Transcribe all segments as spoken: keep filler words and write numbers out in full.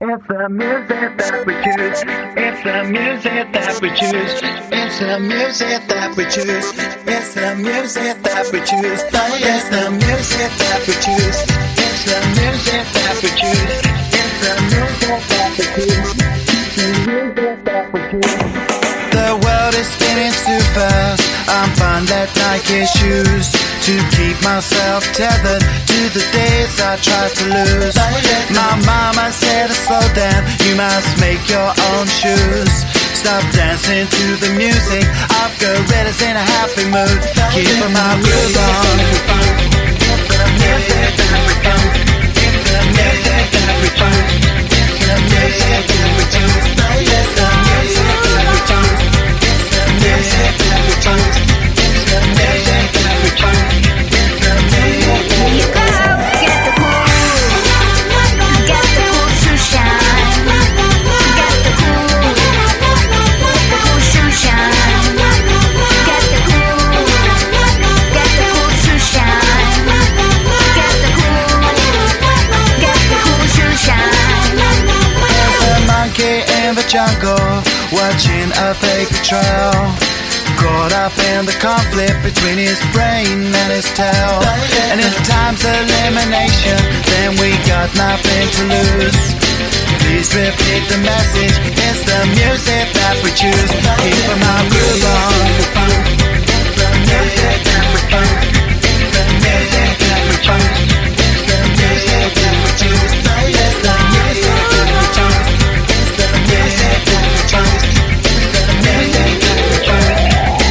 It's the music that we choose. It's the music that we choose. It's the music that we choose. It's the music that we choose. It's the music that we choose. It's the music that we choose. It's the music that we choose. The music that we choose. The world is spinning too fast. I'm fine that Nike shoes to keep myself tethered to the days I tried to lose. My mama said to slow down, you must make your own shoes. Stop dancing to the music, I've gorillas in a happy mood. Keep my groove on. It's the music that we choose. It's the music that we choose. It's the music that we choose. It's the music that we choose. It's the music that we choose. It's the music that we choose. It's the music that we choose. You go, get the cool, get the cool to shine, get the cool, the cool to shine, get the cool, get the cool to shine, get the cool, get the cool to shine. There's a monkey in the jungle, watching a paper trail. Caught up in the conflict between his brain and his tail. And if time's elimination, then we got nothing to lose. Please repeat the message, it's the music that we choose. Keep my groove on. It's the music that we choose. It's the music that we choose. It's the music that we choose. It's the music that we choose. It's the music that we choose. It's the music that we choose.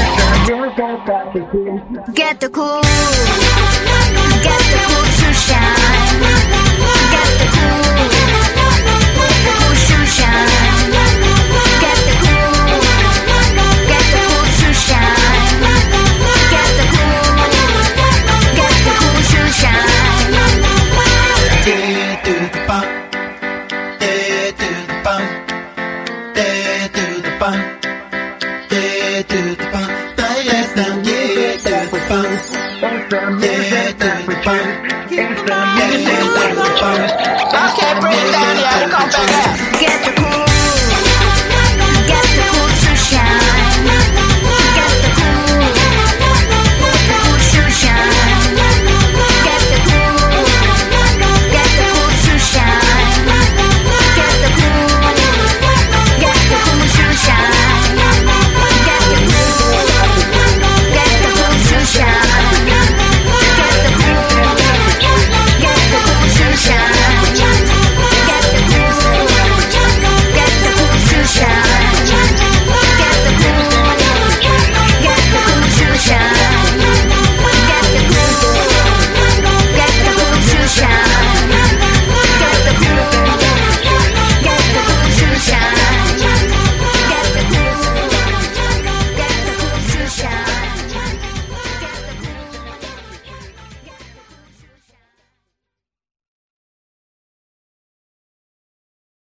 Get the cool, get the cool to shine, get the cool, the cool to shine, get the cool, get the cool to shine, get the cool, get the cool to shine. Day to the bump, day to the bump, day to the bump, day to the bump. It's the music that we choose. It's the music that we choose. It's the music that we choose. I can't bring it down here, come back out. Get the